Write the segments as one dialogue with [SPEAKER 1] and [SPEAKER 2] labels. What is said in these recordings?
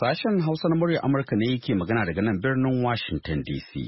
[SPEAKER 1] Sashen Hausa na murya Amurka ne yake magana daga nan birnin Washington DC.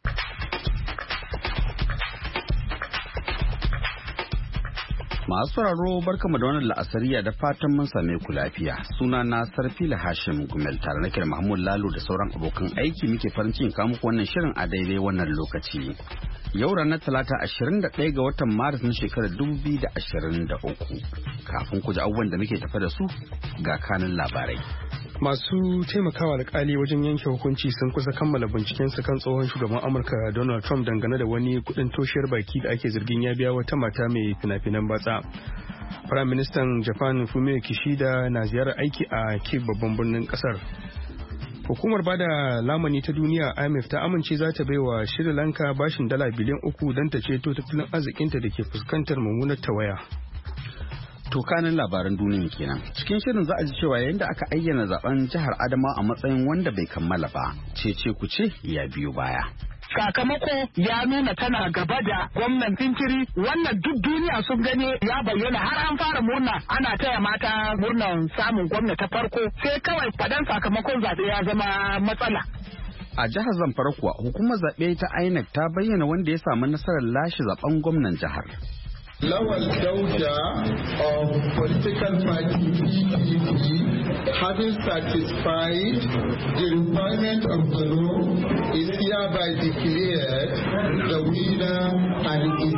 [SPEAKER 1] Masu sauraro barkamu da wannan la'asariya da fatan mun same ku lafiya. Suna na Sarfila Hashim Gumel tare nake da Mahmud Lalo da sauran abokan aiki muke farin cikin kawo muku wannan shirin a daidai wannan lokaci. Yau ranar Talata 21 ga watan Maris na shekarar 2023. Kafin ku ji abubuwan da muke tafa da su ga kanin labarai.
[SPEAKER 2] Masu taimakawa alkali wajen yanke hukunci sun kusa kammala bincikensu kan tsohon shugaban Amurka Donald Trump dangane da wani kudin toshiyar baki da ake zargin ya biya wata mata mai fina-finan batsa. Prime Minister Japan Fumio Kishida na ziyarar aiki a Kyiv babban birnin kasar. Hukumar bada lamani ta duniya IMF ta amince za ta baiwa Sri Lanka bashin dala biliyan 3 don ta ceto tattalin arzikinta da ke fuskantar mummunar tawaya.
[SPEAKER 1] To kanin labaran duniya kenan. Cikin shirin za a ji cewa yayin da aka ayyana zaben jihar Adamawa a matsayin wanda bai kammala ba, cece ku ce ya biyo baya.
[SPEAKER 3] Sakamako ya nuna tana gaba da gwamnan Tinkiri, wannan duk duniya sun gani ya bayyana har an fara murna, ana taya mata murnan samun gwamna ta farko, sai kawai fadan sakamakon zaɓe ya zama matsala.
[SPEAKER 1] A jihar Zamfara kuwa hukumar zaɓe ta INEC ta bayyana wanda ya samu nasarar lashe zaben gwamnan jihar.
[SPEAKER 4] Lawal Dauda of political party PDP, having satisfied the requirement of the law, is hereby declared the winner and is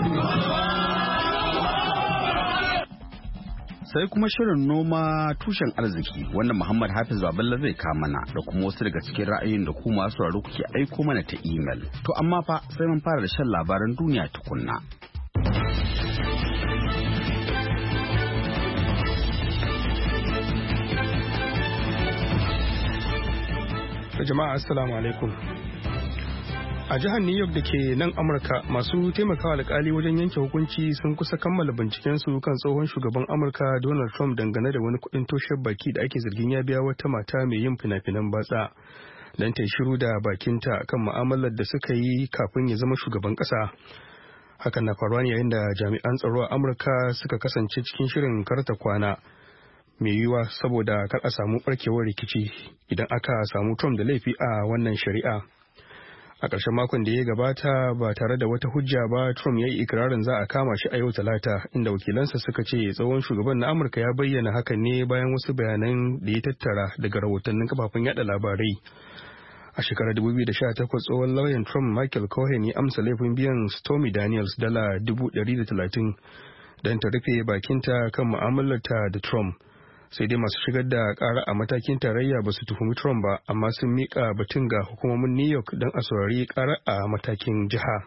[SPEAKER 1] Sai kuma shirin noma tushen arziki wanda Muhammad Hafiz Baballa zai kamana da kuma wasu daga cikin ra'ayin da ku masu sauraro kuke aiko mana ta email. To amma fa sai mun fara da shan labaran duniya tukunna.
[SPEAKER 2] Jama'a assalamu alaikum. A jihar New York da ke nan Amurka, masu taimakawa alkali wajen yanke hukunci sun kusa kammala binciken su kan tsohon shugaban Amurka Donald Trump dangane da wani kudin toshiyar baki da ake zargin ya biya wata mata mai yin fina-finan batsa dan ta shiru da bakinta kan mu'amalar da suka yi kafin ya zama shugaban kasa. Hakan na faruwa ne yayin da jami'an tsaro a Amurka suka kasance cikin shirin karta kwana mai yiwuwa saboda kar a samu barkewar rikici idan aka samu Trump da laifi a wannan shari'a. A ƙarshen makon da ya gabata ba tare da wata hujja ba, Trump ya yi ikirarin za a kama shi a yau Talata, inda wakilansa suka ce tsohon shugaban na Amurka ya bayyana hakan ne bayan wasu bayanan da ya tattara daga rahotannin kafafen yada labarai. A shekarar 2018 tsohon lauyan Trump Michael Cohen ya amsa laifin biyan Stormy Daniels dala 130 don ta rufe bakinta kan mu'amalarta da Trump. Sai dai masu shigar da ƙara a matakin tarayya ba su tuhumi Trump ba, amma sun miƙa batun ga hukumomin New York don a saurari ƙara a matakin jiha.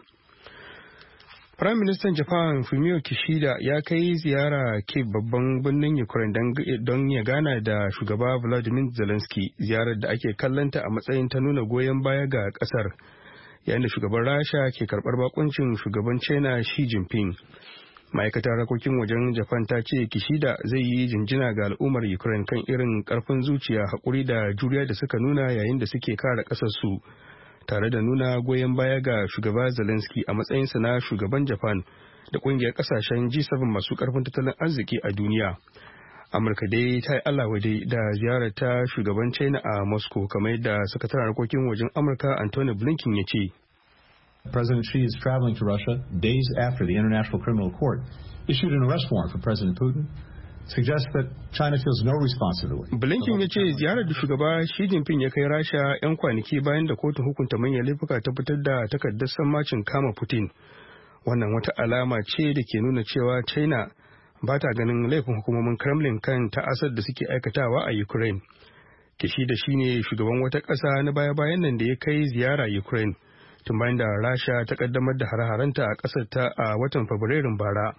[SPEAKER 2] Prime Minister Japan Fumio Kishida ya kai ziyara Kyiv babban birnin Ukraine don ya gana da shugaba Vladimir Zelensky, ziyarar da ake kallanta a matsayin ta nuna goyon baya ga ƙasar, yayin da shugaban Rasha ke karɓar bakuncin shugaban China Xi Jinping. Ma'aikatar harkokin wajen Japan ta ce Kishida zai yi jinjina ga al'ummar Ukraine kan irin karfin zuciya, haƙuri da juriya da suka nuna yayin da suke kare ƙasarsu, tare da nuna goyon baya ga shugaba Zelensky a matsayinsa na shugaban Japan da ƙungiyar ƙasashen G7 masu ƙarfin tattalin arziki a duniya. Amurka dai ta yi Allah waje da ziyarar ta shugaban China a Moscow, kamar yadda sakataren harkokin wajen Amurka Anthony Blinken ya ce.
[SPEAKER 5] President Xi is traveling to Russia days after the International Criminal Court issued an arrest warrant for President Putin, suggests that China feels no responsibility.
[SPEAKER 2] Blinken ya ce ziyarar da shugaba Xi Jinping ya kai Rasha 'yan kwanaki bayan da kotun hukunta manyan laifuka ta fitar da takardar sammacin kama Putin. Wannan wata alama ce da ke nuna cewa China ba ta ganin laifin hukumomin Kremlin kan ta'asar da suke aikatawa a Ukraine. Kishida shine shugaban wata ƙasa na baya-bayan nan da ya kai ziyara Ukraine, tun bayan da Rasha ta kaddamar da hare-harenta a ƙasar ta a watan Fabrairun bara.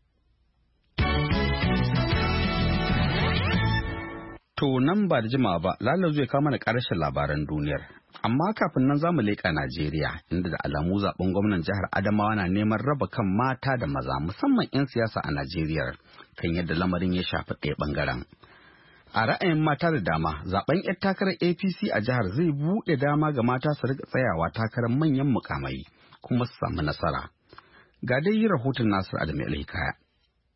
[SPEAKER 1] To nan ba da jimawa ba, Lalo zai kama da ƙarshen labaran duniyar. Amma kafin nan zamu leƙa Najeriya, inda da alamu zaben gwamnan jihar Adamawa na neman raba kan mata da maza, musamman 'yan siyasa a Najeriya, kan yadda lamarin ya shafi ɗaya ɓangaren. A ra'ayin mata da dama, zaben 'yar takarar APC a jihar zai buɗe dama ga mata su riƙa tsayawa takarar manyan mukamai kuma su samu nasara. Ga dai rahoton Nasir Adamu Alhikaya.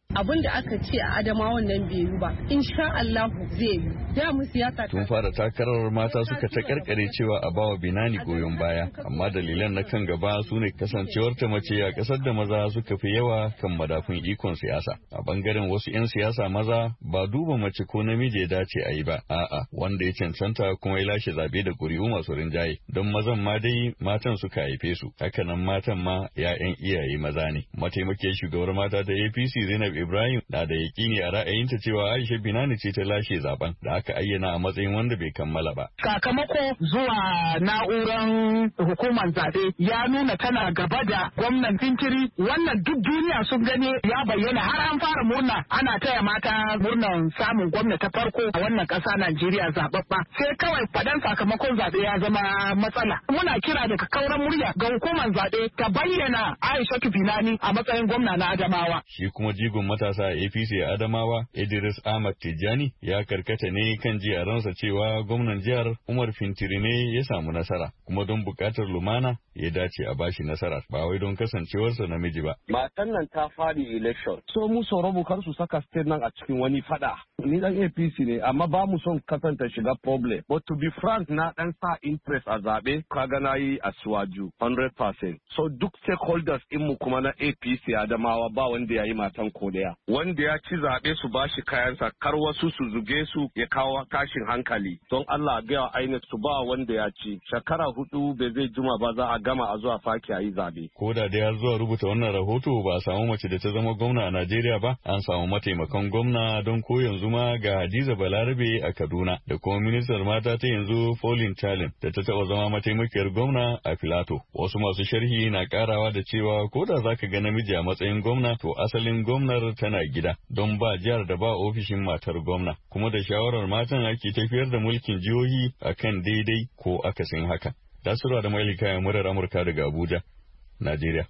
[SPEAKER 6] abin da aka ce a Adamawa nan bai yi ba insha Allah zai yi. Da mu siyasa
[SPEAKER 7] tun fara takarar mata suka ta karkare cewa a bawa Binani goyon baya, amma dalilan na kan gaba su ne kasancewar ta mace a kasar da maza suka fi yawa kan madafun ikon siyasa. A bangaren wasu 'yan siyasa maza ba duba mace ko namiji ya dace a yi ba, a'a wanda ya cancanta kuma ya lashe zabe da ƙuri'u masu rinjaye, don mazan ma dai matan suka haife su, hakanan matan ma 'ya'yan iyaye maza ne. Mataimakiyar shugabar mata ta APC Zainab Ibrahim na da yakini a ra'ayinta cewa Aisha Binani ce ta lashe zaben da aka ayyana a matsayin wanda bai kammala ba.
[SPEAKER 3] Sakamako zuwa na'urar hukumar zaɓe ya nuna tana gaba da gwamnan Fintiri, wannan duk duniya sun gani ya bayyana har an fara murna ana taya mata murnan samun gwamna ta farko a wannan ƙasa Najeriya zaɓaɓɓa. Sai kawai faɗan sakamakon zaɓe ya zama matsala. Muna kira daga kauran murya ga hukumar zaɓe ta bayyana Aisha Binani a matsayin gwamna na Adamawa.
[SPEAKER 7] Shi kuma jigon matasa a APC a Adamawa Idris Ahmad Tijjani ya karkata ne kan ji a ransa cewa gwamnan jihar Umar Fintiri ne ya samu nasara, kuma don bukatar lumana ya dace a bashi nasara ba wai don kasancewarsa namiji ba.
[SPEAKER 8] Matan nan ta fadi election, so mu sauraro kar su saka state nan a cikin wani fada. Ni dan APC ne amma ba mu son kasanta shiga problem. But to be frank na dan sa interest a zabe kaga nayi a Suwaju 100%. So duk stakeholders in mu kuma na APC Adamawa ba wanda yayi matan ko daya. Wanda ya ci zabe su bashi kayansa kar wasu su zuge su ya kawo tashin hankali. Don Allah ga INEC su ba wanda ya ci. Shekara 4 bai zai juma ba za a gama a zuwa faki a yi zabe.
[SPEAKER 7] Ko da ya zuwa rubuta wannan rahoto ba a samu mace da ta zama gwamna a Najeriya ba, an samu mataimakan gwamna don ko yanzu ma ga Hadiza Balarabe a Kaduna da kuma ministar mata ta yanzu Pauline Talin da ta taba zama mataimakiyar gwamna a Filato. Wasu masu sharhi na karawa da cewa ko da zaka ga namiji a matsayin gwamna to asalin gwamnar tana gida, don ba jihar da ba ofishin matar gwamna, kuma da shawarar matan ake tafiyar da mulkin jihohi akan daidai ko akasin haka. Tasirwa da Maili kayan murar Amurka daga Abuja, Najeriya.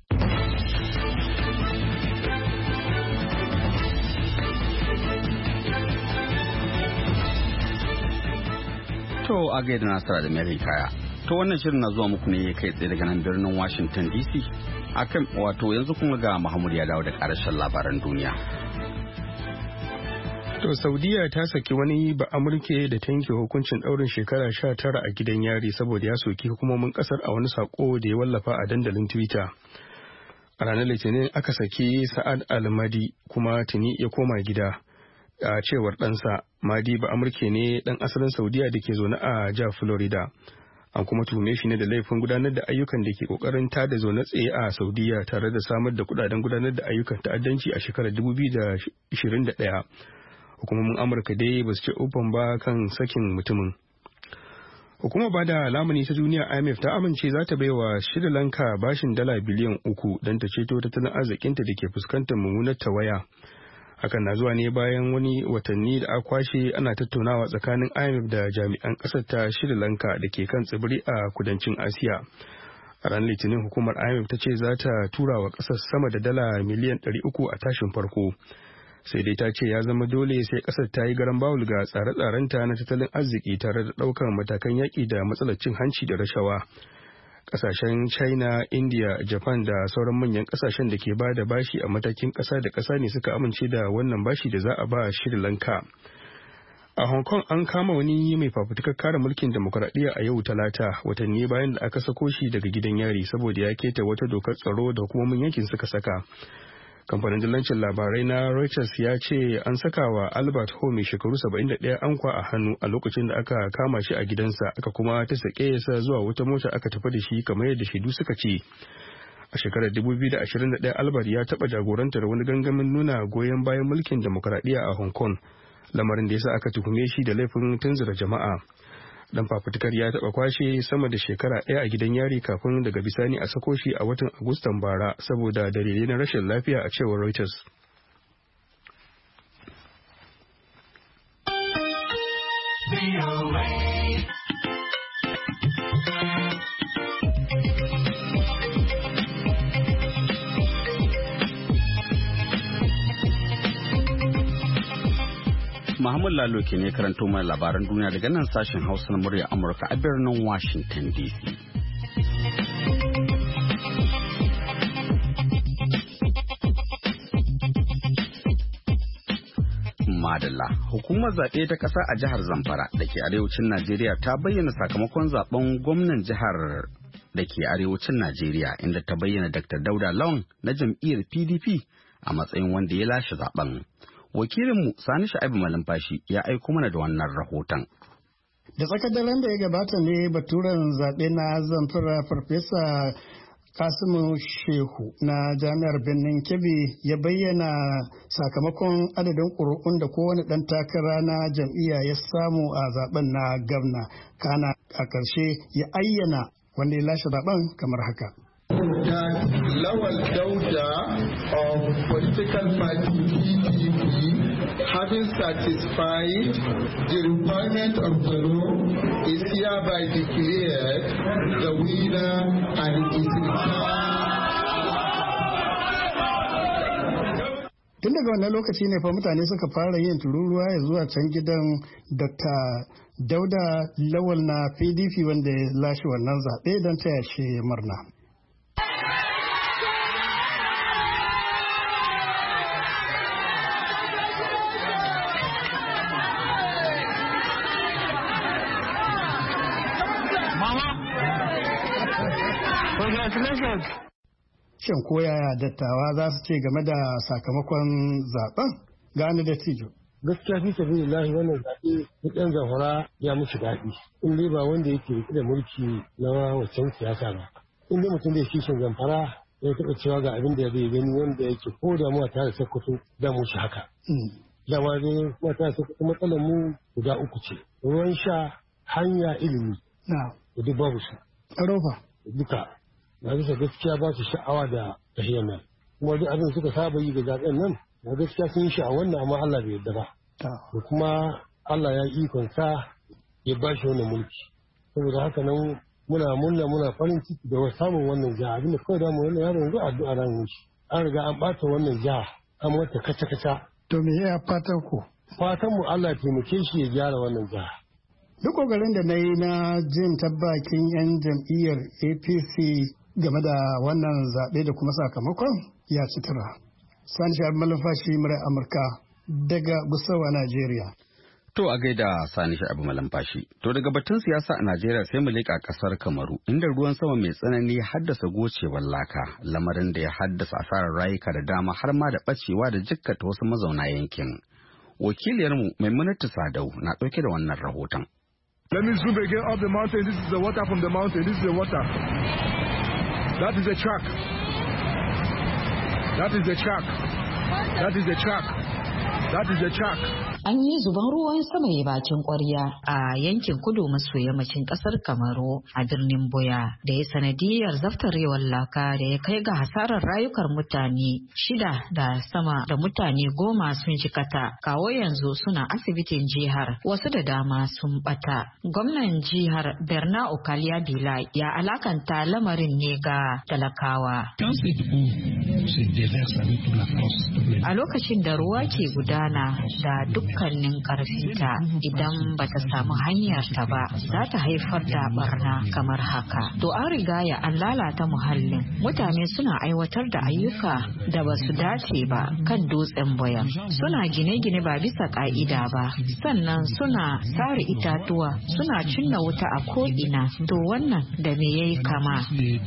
[SPEAKER 1] To a gaida Nasara da Maili kaya. To wannan shirin na zuwa muku ne kai tsaye daga nan birnin Washington DC. Akan wato yanzu kuma ga Muhammad ya dawo da ƙarshen labaran duniya.
[SPEAKER 2] To Saudiya ta saki wani ba Amurke da ta yanke hukuncin ɗaurin shekara 19 a gidan yari saboda ya soki hukumomin ƙasar a wani sako da ya wallafa a dandalin Twitter. A ranar Litinin aka saki Sa'ad Al-Madi kuma tuni ya koma gida. A cewar ɗansa, Madi ba Amurke ne ɗan asalin Saudiya da ke zaune a jihar Florida. An kuma tuhume shi ne da laifin gudanar da ayyukan da ke ƙoƙarin tada zaune tsaye a Saudiya tare da samar da kuɗaɗen gudanar da ayyukan ta'addanci a shekarar 2021. Hukumomin Amurka dai ba su ce uban ba kan sakin mutumin. Hukumar bada lamuni ta duniya IMF ta amince za ta baiwa Sri Lanka bashin $3 biliyan don ta ceto tattalin arzikinta da ke fuskantar mummunar tawaya. Hakan na zuwa ne bayan wani watanni da aka kwashe ana tattaunawa tsakanin IMF da jami'an ƙasar ta Sri Lanka da ke kan tsibiri a kudancin Asiya. A ranar Litinin hukumar IMF ta ce za ta tura wa ƙasar sama da $300 miliyan a tashin farko. Sai dai ta ce ya zama dole sai ƙasar ta yi garan bawul ga tsare-tsarenta na tattalin arziki tare da ɗaukar matakan yaƙi da matsalar cin hanci da rashawa. Ƙasashen China, India, Japan da sauran manyan ƙasashen da ke ba da bashi a matakin ƙasa da ƙasa ne suka amince da wannan bashi da za a ba Sri Lanka. A Hong Kong an kama wani mai fafutukar kare mulkin demokuraɗiyya a yau Talata, watanni bayan da aka sako shi daga gidan yari saboda ya keta wata dokar tsaro da hukumomin yankin suka saka. Kamfanin dillancin labarai na Reuters ya ce an saka wa Albert Ho mai shekaru 71 ankwa a hannu a lokacin da aka kama shi a gidansa, aka kuma ta sake sa zuwa wata mota aka tafi da shi kamar yadda shaidu suka ce. A shekarar 2021 Albert ya taɓa jagorantar wani gangamin nuna goyon bayan mulkin demokuraɗiyya a Hong Kong, lamarin da ya sa aka tuhume shi da laifin tunzura jama'a. Dan fafutukar ya taɓa kwashe sama da shekara 1 a gidan yari kafin daga bisani a sako shi a watan Agustan bara saboda dalilai na rashin lafiya a cewar Reuters.
[SPEAKER 1] Muhammad Lalo ke ne karanto mana labaran duniya daga nan sashen Hausa na murya Amurka a birnin Washington DC. Madalla, hukumar zaɓe ta ƙasa a jihar Zamfara da ke arewacin Najeriya ta bayyana sakamakon zaben gwamnan jihar da ke arewacin Najeriya inda ta bayyana Dr. Dauda Lawan na jam'iyyar PDP a matsayin wanda ya lashe zaben. Wakilinmu Sani Sha'ibu Malumfashi ya aiko mana da wannan rahoton.
[SPEAKER 9] Da tsakar daren da ya gabata ne baturen zaɓe na Zamfara Farfesa Kasimu Shehu na Jami'ar Birnin Kebbi ya bayyana sakamakon adadin ƙuri'un da kowane ɗan takara na jam'iyya ya samu a zaben na gwamna. Kana a ƙarshe ya ayyana wanda ya lashe zaben kamar haka.
[SPEAKER 4] Lawal Dauda of political party PDP, having satisfied the requirement of the law, is hereby declared the winner and is
[SPEAKER 9] Tun daga wannan lokaci ne fa mutane suka fara yin tururuwa ya zuwa can gidan Dr. Dauda Lawal na PDP wanda ya lashe wannan zaɓe don taya shi murna. Shin ko yaya dattawa za su ce game da sakamakon zaben? Gani da tijo.
[SPEAKER 10] Gaskiya fi sabilillahi wannan zaɓe na ɗan Zamfara ya musu daɗi. In dai ba wanda yake riƙe da mulki na wancan siyasa ba. In dai mutum zai kishin Zamfara ya taɓa cewa ga abin da zai gani wanda yake ko da mu tare da Sokoto da mu shi haka. Dama dai kuma tare da Sokoto matsalar mu guda uku ce. Ruwan sha, hanya, ilimi. Da duk babu su.
[SPEAKER 9] Tsaro fa.
[SPEAKER 10] Duka. Na bisa gaskiya ba su sha'awa da tahiyar nan. Kuma duk abin suka saba yi ga zaɓen nan na gaskiya sun yi sha'awar nan amma Allah bai yarda ba. Da kuma Allah ya yi ikon sa ya ba shi wannan mulki. Saboda haka nan muna farin ciki da samun wannan jiha abin da kawai damu wannan yaron yanzu addu'a ran shi. An riga an ɓata wannan jiha an mata kaca-kaca.
[SPEAKER 9] To me ya fatan ku?
[SPEAKER 10] Fatan mu Allah ya taimake shi ya gyara wannan jiha.
[SPEAKER 9] Duk ƙoƙarin da na yi na jin tabbakin 'yan jam'iyyar APC game da wannan zaɓe da kuma sakamakon ya ci tura. Sani Sha'ibu Malumfashi murai Amurka daga Gusauwa, Najeriya.
[SPEAKER 1] To a gaida Sani Sha'ibu Malumfashi. To daga batun siyasa a Najeriya sai mu leƙa ƙasar Kamaru inda ruwan sama mai tsanani ya haddasa gocewar laka, lamarin da ya haddasa asarar rayuka da dama har ma da ɓacewa da jikkata wasu mazauna yankin. Wakiliyarmu Maimunatu Sadau na ɗauke da wannan rahoton.
[SPEAKER 11] Let me zoom again up the mountain. This is the water from the mountain. This is the water. That is the track. That is the track. That is the track. That is the track.
[SPEAKER 12] An yi zuban ruwan sama ya bakin ƙwarya a yankin kudu maso yammacin ƙasar Kamaru a birnin Boya da ya sanadiyar zaftarewar laka da ya kai ga hasarar rayukar mutane 6 da sama da mutane 10 sun jikata. Kawo yanzu suna asibitin jihar, wasu da dama sun bata. Gwamnan jihar Bernard Okalia Bila ya alakanta lamarin ne ga talakawa. A lokacin da ruwa ke gudana da dukkanin ƙarfinta idan bata samu hanyar ta ba za ta haifar da barna kamar haka. To an riga ya an lalata muhallin. Mutane suna aiwatar da ayyuka da ba su dace ba kan dutsen Boyan. Suna gine-gine ba bisa ka'ida ba. Sannan suna sare itatuwa, suna cinna wuta a ko'ina. To wannan da me yayi kama?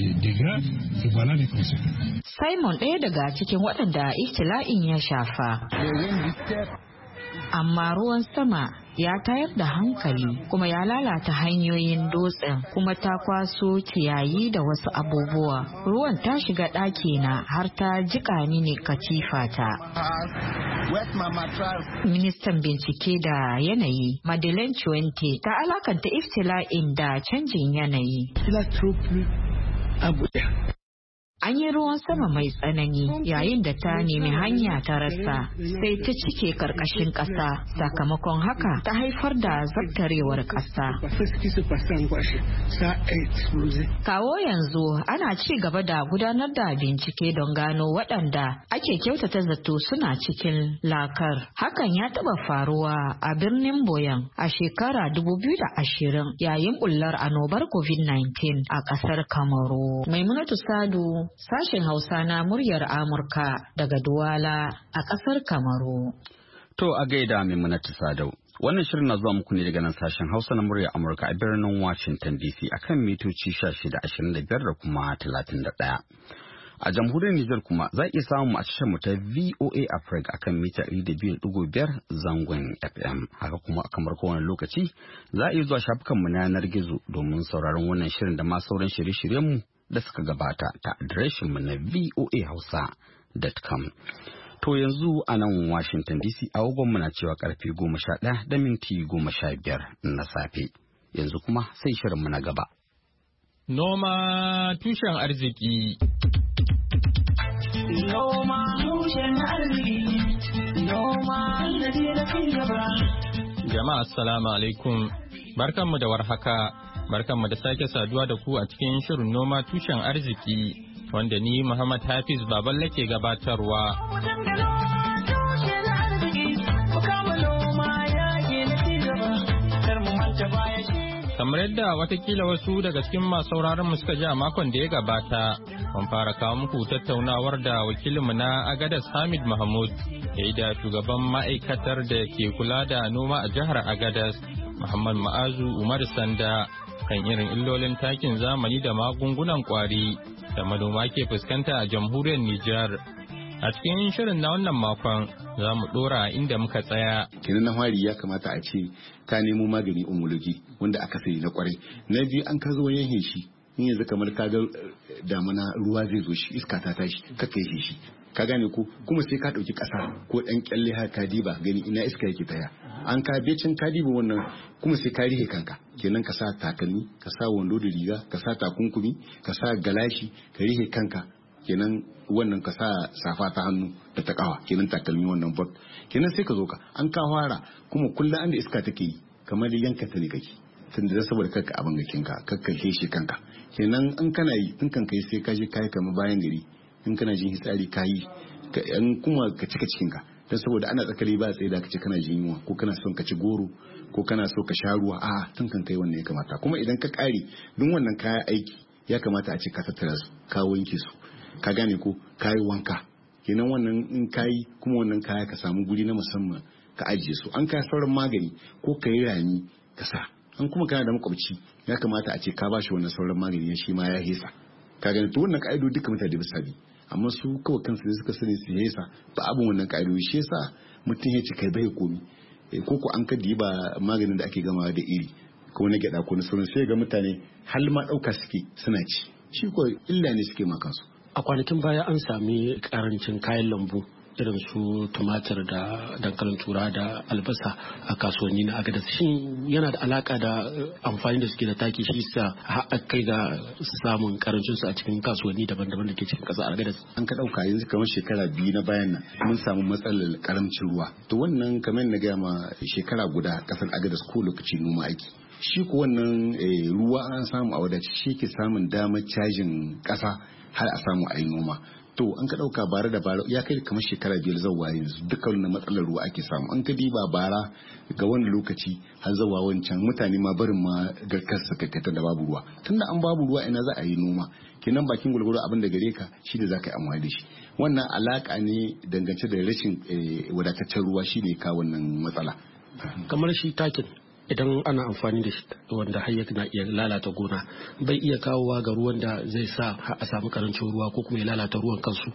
[SPEAKER 12] Simon ɗaya daga cikin waɗanda ibtila'in ya shafa. Amma ruwan sama ya tayar da hankali kuma ya lalata hanyoyin dutsen kuma ta kwaso ciyayi da wasu abubuwa. Ruwan ta shiga ɗakina har ta jiƙa mini katifata. Ministan bincike da yanayi Madeleine Chuente ta alakanta iftila'in da canjin yanayi. An yi ruwan sama mai tsanani yayin da ta nemi hanya ta rasa sai ta cike karkashin ƙasa, sakamakon haka ta haifar da zartarewar ƙasa. Kawo yanzu ana ci gaba da gudanar da bincike don gano waɗanda ake kyautata zato suna cikin lakar. Hakan ya taɓa faruwa a birnin Boyan a shekara 2020 yayin bullar annobar COVID-19 a ƙasar Kamaru. Maimunatu Sadu, sashen Hausa na muryar Amurka daga Duwala a ƙasar Kamaru.
[SPEAKER 1] To a gaida Maimunatu Sadau. Wannan shirin na zuwa muku ne daga nan sashen Hausa na murya Amurka a birnin Washington DC akan mitoci 1625 da kuma 31. A jamhuriyar Nijar kuma za a iya samun a tashar mu ta VOA Africa akan mita 200.5 zangon FM. Haka kuma kamar kowane lokaci za a iya zuwa shafukanmu na yanar gizo domin sauraron wannan shirin da ma sauran shirye-shiryenmu da suka gabata ta adireshinmu na voahausa.com. To yanzu a nan Washington DC agogonmu na cewa karfe 11 da minti 15 na safe. Yanzu kuma sai shirinmu na gaba.
[SPEAKER 13] Noma tushen arziki.
[SPEAKER 14] Noma tushen arziki. Noma da cigaba.
[SPEAKER 13] Jama'a assalamu alaikum. Barkanmu da warhaka. Barkanmu da sake saduwa da ku a cikin shirin noma tushen arziki wanda ni Muhammad Hafiz Baballe ke gabatarwa. Kamar yadda watakila wasu daga cikin masu sauraron mu suka ji a makon da ya gabata, mun fara kawo muku tattaunawar da wakilinmu na Agadas Hamid Mahmud ya yi da shugaban ma'aikatar da ke kula da noma a jihar Agadas, Muhammad Ma'azu Umar Sanda, kan irin illolin takin zamani da magungunan kwari da manoma ke fuskanta a jamhuriyar Nijar. A cikin shirin na wannan makon za mu dora inda muka tsaya.
[SPEAKER 15] Kenan na fari ya kamata a ce ka nemo magani umologi wanda aka sayi na kwarai. Na biyu an ka zo yanke shi in yanzu kamar ka ga damana ruwa zai zo shi iska ta tashi ka kai shi. Ka gane ko kuma sai ka dauki kasa ko dan kyalle har ka diba gani ina iska yake taya. An ka becin ka diba wannan kuma sai ka rihe kanka. Kenan ka sa takalmi, ka sa wando da riga, ka sa takunkumi, ka sa galashi, ka rihe kanka. Kenan wannan ka sa safa ta hannu da ta kawa kenan takalmi wannan bot kenan sai ka zo ka an ka fara kuma kullum an da iska take yi kamar yanka ta ne kake tunda saboda kanka abin gakin ka kakkace shi kanka kenan in kana yi in kanka yi sai ka je kai kamar bayan gari in kana jin hitsari kai in kuma ka cika cikin ka dan saboda ana tsakali ba tsaye da kace kana jin yunwa ko kana son ka ci goro ko kana so ka sha ruwa a tun kanka yi wannan ya kamata kuma idan ka kare duk wannan kaya aiki ya kamata a ce ka tattara su ka wanke su ka gane ko kayi wanka kenan wannan in kayi kuma wannan kaya ka samu guri na musamman ka ajiye su an kai sauran magani ko ka yi rami ka sa an kuma kana da makwabci ya kamata a ce ka bashi wannan sauran magani shi ma ya hesa ka gane to wannan ka'ido duka mutane ba sabi amma su kawai kansu ne suka sani su hesa ba abin wannan ka'ido shi yasa mutum ya ce kai bai komi ko ko an ka ba maganin da ake gamawa da iri ko na gyada ko na sauran sai ga mutane hal ma dauka suke suna ci shi ko illa ne suke ma kansu.
[SPEAKER 16] A kwanakin baya an sami karancin kayan lambu irin su tumatir da dankalin tura da albasa a kasuwanni na Agadas. Shin yana da alaka da amfani da suke da taki shi sa kai ga samun karancin su a cikin kasuwanni daban-daban da ke cikin kasar Agadas?
[SPEAKER 15] An ka dauka yanzu kamar shekara 2 na bayan nan mun samu matsalar karamcin ruwa. To wannan kamar na ga ma shekara guda kasar Agadas ko lokaci noma aiki. Shi ko wannan ruwa an samu a wadace shi ke samun damar cajin kasa har a samu a yi noma. To an ka ɗauka bara da bara ya kai kamar shekara 5 zuwa yanzu duka wannan matsalar ruwa ake samu. An ka diba bara ga wani lokaci har zuwa wancan mutane ma barin ma garkar su kakkatar da babu ruwa. Tunda an babu ruwa ina za a yi noma. Kenan bakin gulgulu abin da gare ka shi da za ka yi amfani da shi. Wannan alaka ne dangance da rashin wadataccen ruwa shi ne ka wannan matsala.
[SPEAKER 16] Kamar shi takin idan ana amfani da shi wanda har na iya lalata gona bai iya kawowa ga ruwan da zai sa a samu karancin ruwa ko kuma ya lalata ruwan kansu.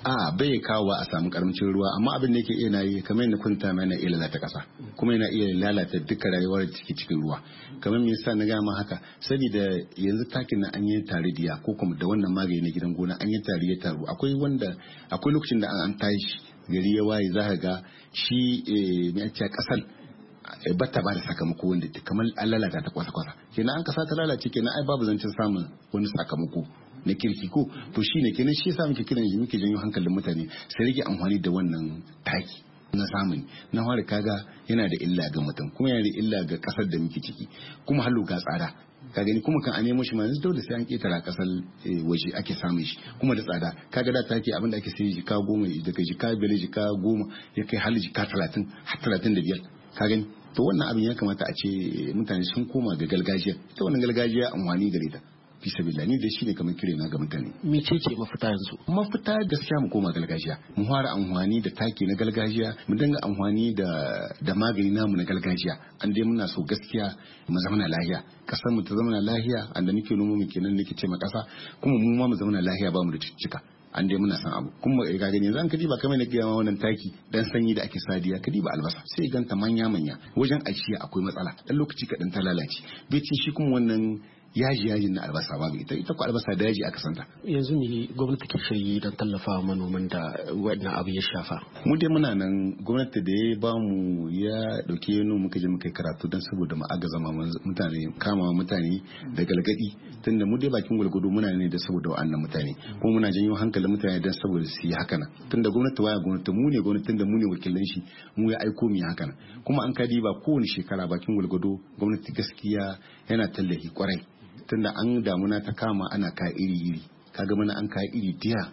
[SPEAKER 15] Bai kawowa a samu karancin ruwa amma abin da yake iya na yi kamar yadda kunta mai na iya lalata kasa kuma yana iya lalata duka rayuwar da take cikin ruwa kamar me yasa na gama haka saboda yanzu takin na an yi tare da ko kuma da wannan magani na gidan gona an yi tare ya taru akwai lokacin da an tashi gari ya waye za ka ga shi mai ake kasar bata ba da sakamako wanda kamar an lalata ta kwasa-kwasa kenan an kasa ta lalace kenan ai babu zancen samun wani sakamako na kirki ko to shine kenan shi yasa muke kiran muke janyo hankalin mutane sai rage amfani da wannan taki na zamani na fara kaga yana da illa ga mutum kuma yana da illa ga kasar da muke ciki kuma hallo ga tsada ka gani kuma kan a nemo shi ma yanzu dole sai an ketara kasar waje ake samun shi kuma da tsada kaga da take abin da ake sai jika 10 daga jika 5 jika 10 ya kai hal jika 30 har 35 ka gani to wannan abin ya kamata a ce mutane sun koma ga gargajiya ita wannan gargajiya amfani gare ta fi sabilillah ni da shi ne kamar kire na ga mutane.
[SPEAKER 16] Mece ce mafita yanzu?
[SPEAKER 15] Mafita gaskiya mu koma gargajiya, mu fara amfani da taki na gargajiya, mu dinga amfani da magani namu na gargajiya. An dai muna so gaskiya mu zama lahiya, kasar mu ta zama lahiya, anda muke noma mu kenan nake ce ma kasa, kuma mu ma mu zama lahiya ba mu da cicika. An dai muna san abu kuma ga gani yanzu an kadi ba kamar na gaya ma wannan taki dan sanyi da ake sadiya kadi ba albasa sai ganta manya wajen ajiya akwai matsala dan lokaci kadan ta lalace bai ce shi kuma wannan yajin na albasa babu ita ko albasa da yaji aka santa.
[SPEAKER 16] Yanzu ne gwamnati ke shirye don tallafa manoman da wannan abu ya shafa.
[SPEAKER 15] Mu dai muna nan gwamnati da ya ba mu ya dauke yano muka je muka karatu don saboda mu agaza mutane kama mutane da galgadi tunda mu dai bakin gwalgwado muna ne da saboda wa'annan mutane kuma muna janyo hankalin mutane don saboda su yi haka nan tunda gwamnati waya gwamnati mu ne gwamnati tunda mu ne wakilan shi mu ya aiko mu yi haka nan kuma an kadi ba kowane shekara bakin gwalgwado gwamnati gaskiya yana tallafi kwarai tunda an damuna ta kama ana ka iri kaga mana an ka iri diya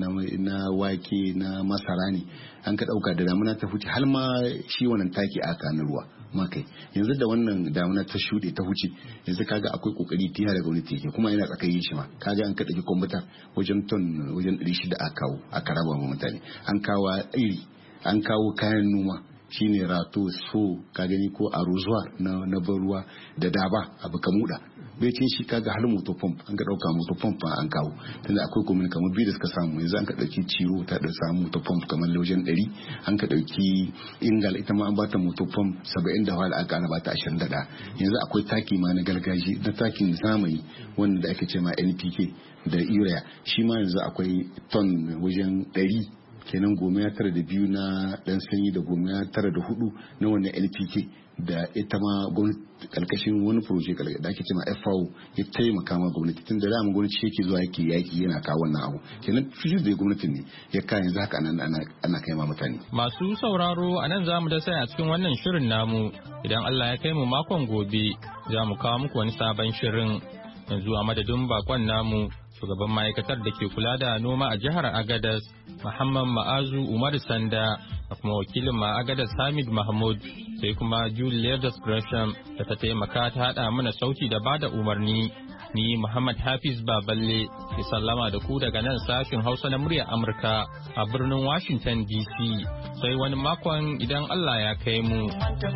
[SPEAKER 15] na wake na masara ne an ka dauka da damuna ta huce har ma shi wannan taki aka na ruwa makai yanzu da wannan damuna ta shude ta huce yanzu kaga akwai kokari diya daga wani teke kuma yana tsakayin shi ma kaga an ka dauki kwamfuta wajen ton wajen 600 aka raba wa mutane an kawo iri an kawo kayan noma shine rato so ka gani ko arrozoir na ruwa da daba abu kamuda bai ce shi kaga har moto pump an ka dauka moto pump an kawo tunda akwai komai kamar biyu da suka samu yanzu an ka dauki ciro ta da samu moto pump kamar wajen 100 an ka dauki ingal ita ma an bata moto pump 70 da wala aka bata 21 yanzu akwai taki ma na gargaji da takin zamani wanda ake ce ma NPK da urea shi ma yanzu akwai ton wajen 100 kenan 92 na dan sanyi da 94 na wannan LPK da ita ma gwamnati karkashin wani project da ake cewa FAO ya taimaka ma gwamnati tun da dama gwamnati yake zuwa yaki yana kawo wannan abu kenan fijin da gwamnati ne ya kai yanzu haka ana kai ma mutane.
[SPEAKER 13] Masu sauraro a nan zamu da sai a cikin wannan shirin namu idan Allah ya kai mu makon gobe za mu kawo muku wani sabon shirin yanzu a madadin bakon namu shugaban ma'aikatar da ke kula da noma a jihar Agadez Muhammad Ma'azu Umar Sanda da kuma wakilin ma Agadez Hamid Mahmud sai kuma Julius Gresham da ta taimaka ta hada mana sauti da bada umarni ni Muhammad Hafiz Baballe ke sallama da ku daga nan sashin Hausa na muryar Amurka a birnin Washington DC sai wani makon idan Allah ya kai mu.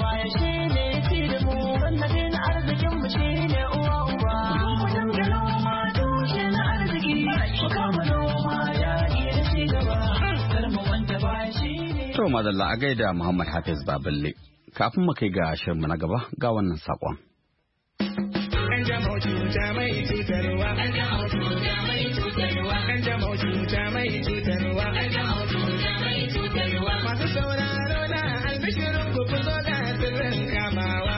[SPEAKER 1] To madalla a gaida Muhammad Hafiz Baballe. Kafin mu kai ga shirinmu na gaba ga wannan saƙon.
[SPEAKER 14] Masu sauraro na albishirin ku zo ga sirrin kamawa.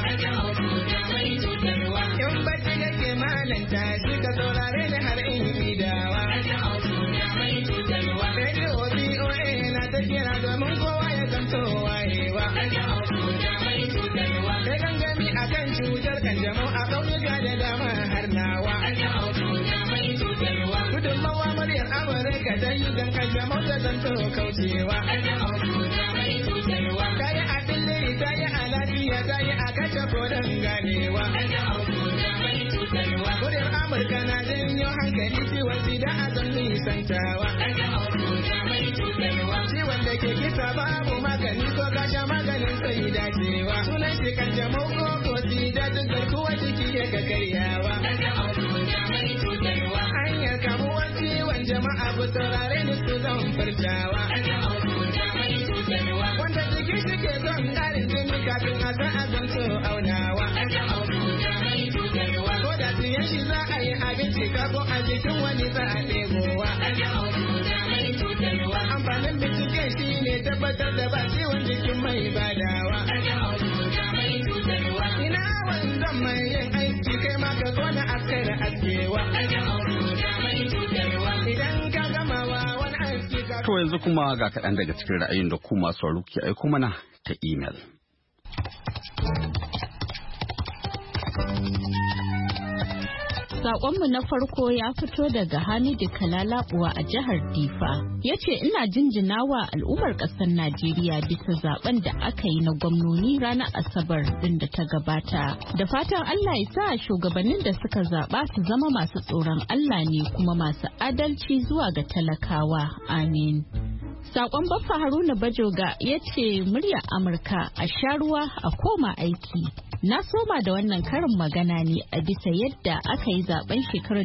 [SPEAKER 14] Yan bacci nake malanta shi ka saurare ni har in idawa. Radio BOA na ta kira domin kowa ya zanto wayewa. Sai gangami a kan cutar kanjamau a ƙauyuka da dama har nawa. Gudunmawa muryar Amurka ta yi don kanjamau da zanto kaucewa. Ta yi a billiri, ta yi a lafiya, ta yi a kashe kodin ganewa. Muryar Amurka na janyo hankali ciwon sida a zan nisantawa. Ciwon da ke kisa babu magani ko kasha maganin sai dacewa. Sunan shi kanjamau ko sida duk garkuwa jiki ya ga karyawa. Hanyar kamuwar ciwon jama'a ku saurare ni su zan furtawa. Wanda jiki shi ke son ƙarin jini kafin a san abin so aunawa. Ko da siyan shi za a yi abinci kafin a jikin wani za a ɗebowa. Amfanin bincike shi ne tabbatar da ba ciwon jikin mai badawa. Ina wanzan mai yin aiki kai ma ka kona askar askewa. Idan ka gamawa wani aiki ka...
[SPEAKER 1] To yanzu kuma ga kaɗan daga cikin ra'ayin da ku masu sauraro ke aiko mana ta imel.
[SPEAKER 17] Saƙonmu na farko ya fito daga Hamidu Kalalabuwa a jihar Difa. Ya ce ina jinjinawa al'ummar ƙasar Najeriya bisa zaben da aka yi na gwamnoni ranar Asabar din da ta gabata. Da fatan Allah ya sa shugabannin da suka zaɓa su zama masu tsoron Allah ne kuma masu adalci zuwa ga talakawa. Amin. Sakon Baffa Haruna Bajoga ya ce muryar Amurka a sha ruwa a koma aiki. Na soma da wannan karin magana ne a bisa yadda aka yi zaben shekarar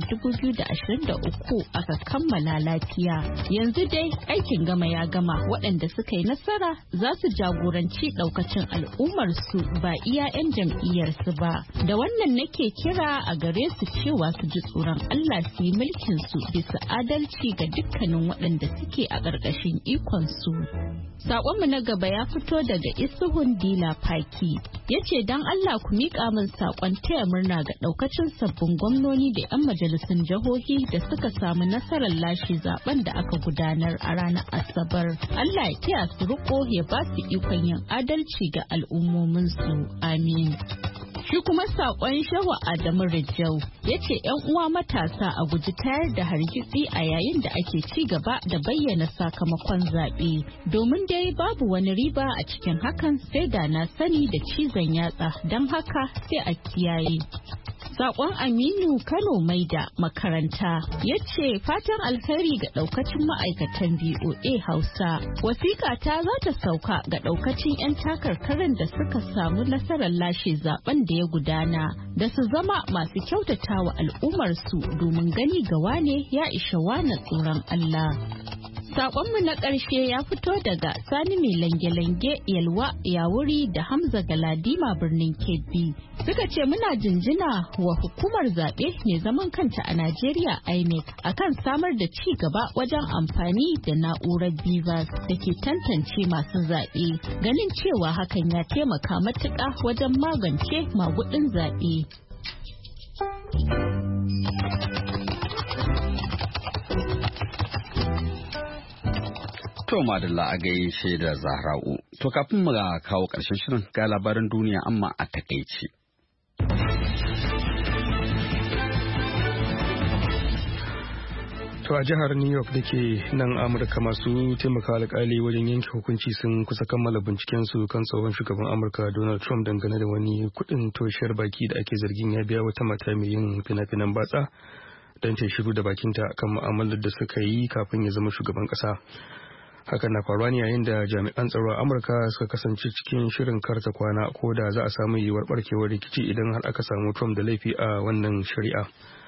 [SPEAKER 17] 2023 aka kammala lafiya. Yanzu dai aikin gama ya gama, waɗanda suka yi nasara za su jagoranci ɗaukacin al'ummarsu ba iya 'yan jam'iyyarsu ba. Da wannan nake kira a gare su cewa su ji tsoron Allah su yi mulkinsu bisa adalci ga dukkanin waɗanda suke a ƙarƙashin ikonsu. Saƙonmu na gaba ya fito daga Isuhun Dila Faki. Ya ce don Allah ku miƙa min saƙon taya murna ga ɗaukacin sabbin gwamnoni da 'yan majalisun jihohi da suka samu nasarar lashe zaben da aka gudanar a ranar Asabar. Allah ya taya su riko ya ba su ikon yin adalci ga al'ummominsu. Amin. Shi kuma saƙon Shehu Adamu Rijau ya ce 'yan uwa matasa a guji tayar da hargitsi a yayin da ake ci gaba da bayyana sakamakon zaɓe. Domin dai babu wani riba a cikin hakan sai da na sani da cizon yatsa, don haka sai a kiyaye. Sakon Aminu Kano Maida makaranta ya ce fatan alheri ga daukacin ma'aikatan BOA Hausa. Wasiƙa ta za ta sauka ga daukacin 'yan takarkarin da suka samu nasarar lashe zaben da ya gudana da su zama masu kyautatawa al'ummarsu domin gani ga wane ya isha wane tsoron Allah. Saƙonmu na ƙarshe ya fito daga Sani mai lange-lange Yalwa Yawuri da Hamza Galadima birnin Kebbi. Suka ce muna jinjina wa hukumar zaɓe mai zaman kanta a Najeriya INEC akan samar da ci gaba wajen amfani da na'urar BVAS da ke tantance masu zaɓe. Ganin cewa hakan ya taimaka matuƙa wajen magance magudin zaɓe.
[SPEAKER 1] To madalla a gaishe da Zahra'u. To kafin mu kawo ƙarshen shirin ga labaran duniya amma a takaice.
[SPEAKER 2] To a jihar New York da ke nan Amurka masu taimaka alƙali wajen yanke hukunci sun kusa kammala binciken su kan tsohon shugaban Amurka Donald Trump dangane da wani kuɗin toshiyar baki da ake zargin ya biya wata mata mai yin fina-finan batsa don ta shiru da bakinta kan mu'amalar da suka yi kafin ya zama shugaban ƙasa. Hakan na faruwa ne yayin da jami'an tsaro a Amurka suka kasance cikin shirin karta kwana ko da za a samu yiwuwar barkewar rikici idan har aka samu Trump da laifi a wannan shari'a.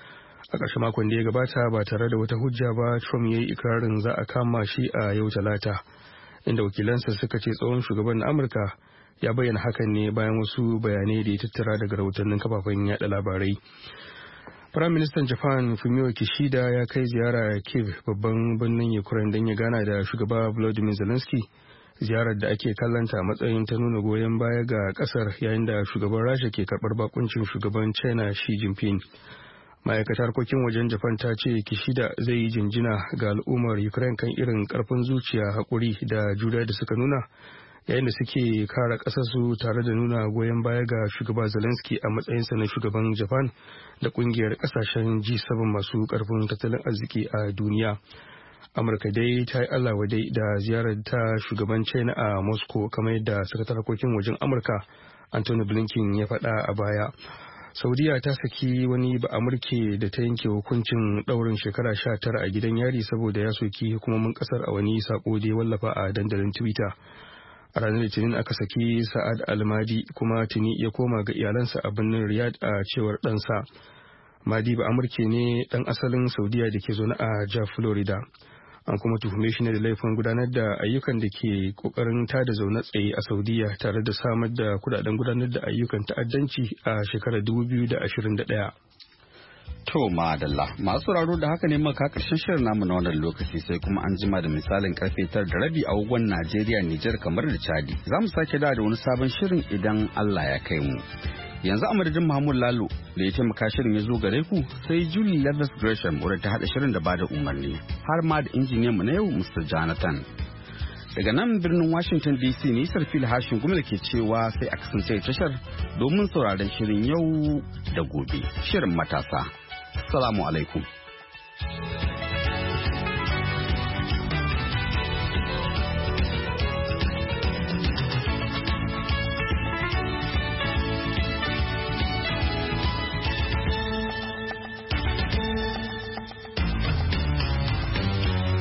[SPEAKER 2] A ƙarshen makon da ya gabata ba tare da wata hujja ba Trump ya yi ikirarin za a kama shi a yau Talata, inda wakilansa suka ce tsohon shugaban na Amurka ya bayyana hakan ne bayan wasu bayanai da ya tattara daga rahotannin kafafen yada labarai. Firaministan Japan Fumio Kishida ya kai ziyara Kyiv babban birnin Ukraine don ya gana da shugaba Volodymyr Zelensky, ziyarar da ake kallanta a matsayin ta nuna goyon baya ga kasar yayin da shugaban Rasha ke karbar bakuncin shugaban China Xi Jinping. Ma'aikatar harkokin wajen Japan ta ce Kishida zai yi jinjina ga al'ummar Ukraine kan irin karfin zuciya, haƙuri da juriya da suka nuna yayin da suke kare ƙasarsu tare da nuna goyon baya ga shugaba Zelensky a matsayinsa na shugaban Japan da ƙungiyar ƙasashen G7 masu ƙarfin tattalin arziki a duniya. Amurka dai ta yi Allah wadai da ziyarar ta shugaban China a Moscow kamar yadda sakatar harkokin wajen Amurka Anthony Blinken ya faɗa a baya. Saudiya ta saki wani ba'amurke da ta yanke hukuncin ɗaurin shekara 19 a gidan yari saboda ya soki hukumomin ƙasar a wani sako da ya wallafa a dandalin Twitter. A ranar Litinin aka saki Sa'ad Al-Madi kuma tuni ya koma ga iyalansa a birnin Riyadh a cewar ɗansa. Madi ba Amurke ne ɗan asalin Saudiya da ke zaune a jihar Florida. An kuma tuhume shi ne da laifin gudanar da ayyukan da ke kokarin tada zaune tsaye a Saudiya tare da samar da kudaden gudanar da ayyukan ta'addanci a shekarar 2021.
[SPEAKER 1] To madalla masu sauraro da haka ne muka karshen shirin namu na wannan lokaci sai kuma an jima da misalin karfe 9:30 a agogon Najeriya, Nijar, kamar da Chadi. Za mu sake da wani sabon shirin idan Allah ya kai mu. Yanzu a madadin Muhammad Lalo da ya taimaka shirin ya zo gare ku sai Julie Leathers Gresham wadda ta hada shirin da bada umarni har ma da injiniyan mu na yau Mr. Jonathan. Daga nan birnin Washington DC ne Sarfil Hashin Gumel ke cewa sai a kasance tashar domin sauraron shirin yau da gobe, shirin matasa. Assalamu alaikum.